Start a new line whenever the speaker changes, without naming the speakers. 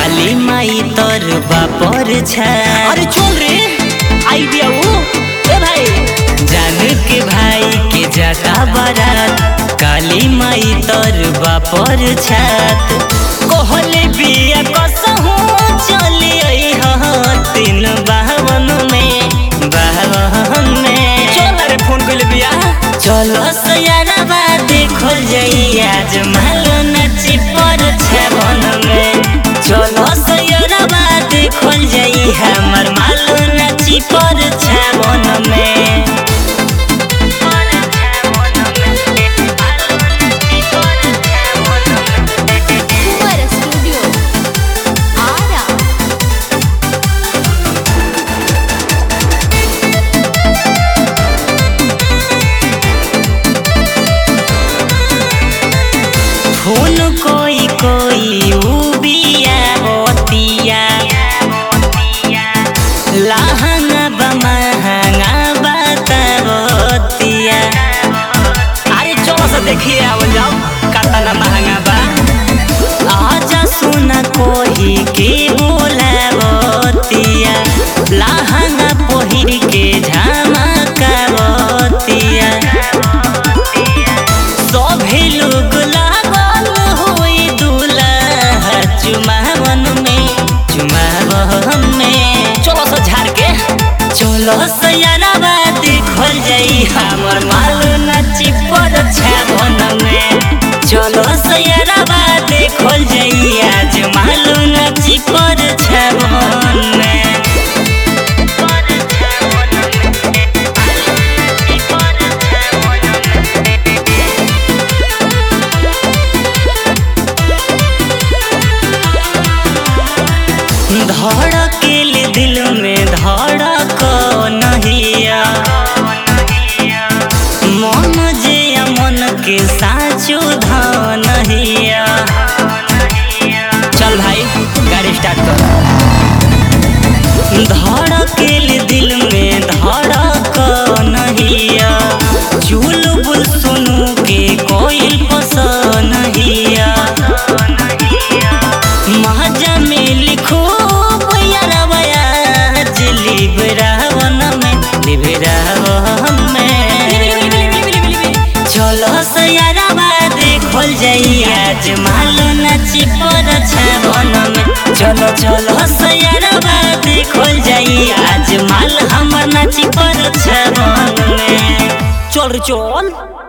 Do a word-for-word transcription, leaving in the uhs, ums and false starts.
काली माई तर बापर छा।
अरे चल रे आइडिया वो ए भाई
जान के भाई के जाता बारात काली माई तर बापर छात कहले बिया कसहू चली तीन बावन में बावन में
चल रे फोन कइले बिया
चलो सयारबा देखो जाई आज मालो नची पर छबन में चलो सयारबा देखो जाई हमर मालो नची पर छबन में। फोन कोई कोई उबिया बतिया लहंगा बमहंगा बतावतिया।
अरे चलो से देखिए आवल जाओ कातना महंगा बा
आजा सुना कोही के बोलावतिया लहंगा पहिर के झमकावतिया। सभे लोग लागल होई दूल्हा चुमावन में चुमावन में।
चलो से झाड़ के
चलो सयारबा देखल जाई हमर मालो नची पर छबन में। चलो सयारबा देखल जाई आज मालो नची पर छबन में। धड़केल दिल में धड़क नहिया मन जे मन के साचो धनहिया।
चल भाई गाड़ी स्टार्ट कर
धड़केल दिल में धड़क नहिया चुलबुल सुनू के कोई पसंद नहिया। महाजा में लिखो चलो सयारबा देखल जाई आज मालो नची पर छबन में। चलो चलो सयारबा देखल जाई आज माल हमर नची पर छबन में।
चल रे चल।